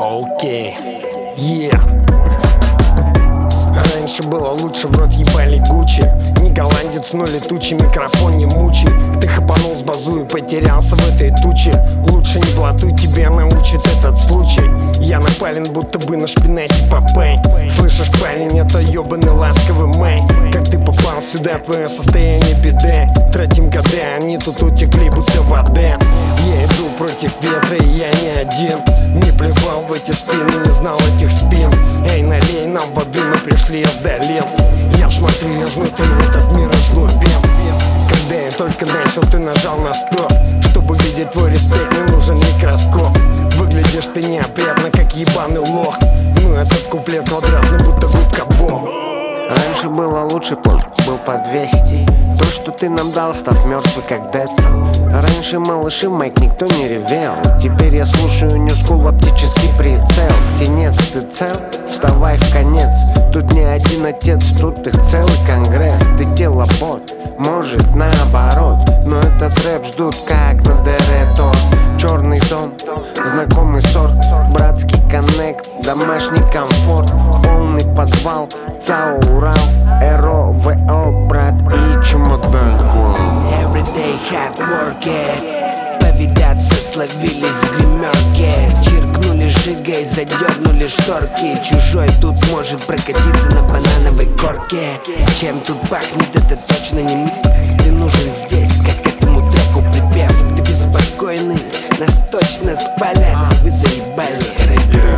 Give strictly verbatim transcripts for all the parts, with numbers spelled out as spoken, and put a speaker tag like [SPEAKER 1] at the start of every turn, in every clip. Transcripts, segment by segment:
[SPEAKER 1] Окей, yeah. Раньше было лучше, в рот ебали Гуччи. Не голландец, но летучий, микрофон не мучи. Ты хапанул с базу и потерялся в этой туче. Лучше не блатуй, тебя научит этот случай. Я напален, будто бы на шпинате Попей. Слышишь, парень, это ебаный ласковый мэй. Как ты попал сюда, твое состояние беды. Тратим годы, они тут утекли, будто воды. Я иду против ветра, и я не один. Не плевал в эти спины, не знал этих спин. Эй, налей нам воды, мы пришли из долин. Я смотрю изнутри в этот мир из глубин. Когда я только начал, ты нажал на стоп. Чтобы видеть твой респект, не нужен микроскоп. Выглядишь ты неопрятно, как ебаный лох. Ну этот куплет квадратный, будто губка Боб.
[SPEAKER 2] Раньше было лучше, был по двести. То, что ты нам дал, став мертвый, как Дэтсон. Раньше малыши майк никто не ревел. Теперь я слушаю New School в оптический прицел. Птенец, ты цел? Вставай в конец. Тут не один отец, тут их целый конгресс. Ты тело-бот, может наоборот. Но этот рэп ждут как на Деретор. Черный дом, знакомый сорт. Братский коннект, домашний комфорт. Полный подвал, ЦАО Урал. Эро, ВО, брат и чемодан.
[SPEAKER 3] Everyday hard work. Повидаться словились в гримерке. Чиркнули жигой, задернули шторки. Чужой тут может прокатиться на банановой корке. Чем тут пахнет, это точно не миг. Ты нужен здесь, как этому треку припев. Ты беспокойный, нас точно спалят. Вы заебали, рэперы.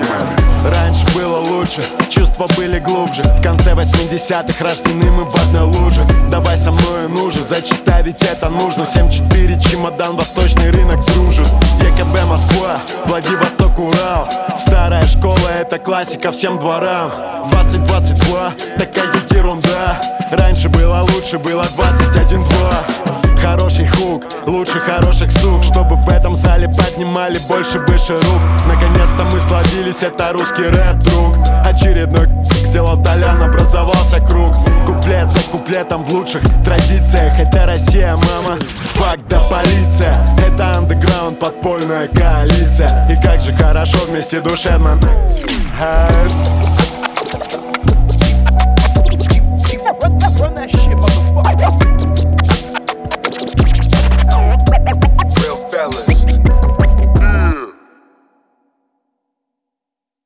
[SPEAKER 4] Раньше было лучше, чувства были глубже. В конце восьмидесятых рождены мы в одной луже. Давай со мной, ну же, зачитай, ведь это нужно. семь четыре, чемодан, восточный рынок дружит. ЕКБ Москва, Владивосток, Урал. Старая школа, это классика всем дворам. Двадцать двадцать два, такая ерунда. Раньше было лучше, было двадцать один два. Хороший хук, лучше хороших сук. Чтобы в этом зале поднимали больше выше рук. Наконец-то мы словились, это русский рэп, друг. Очередной сделал Толян, образовался круг. Куплет за куплетом в лучших традициях. Это Россия, мама, факт да полиция. Это андеграунд, подпольная коалиция. И как же хорошо вместе душевно.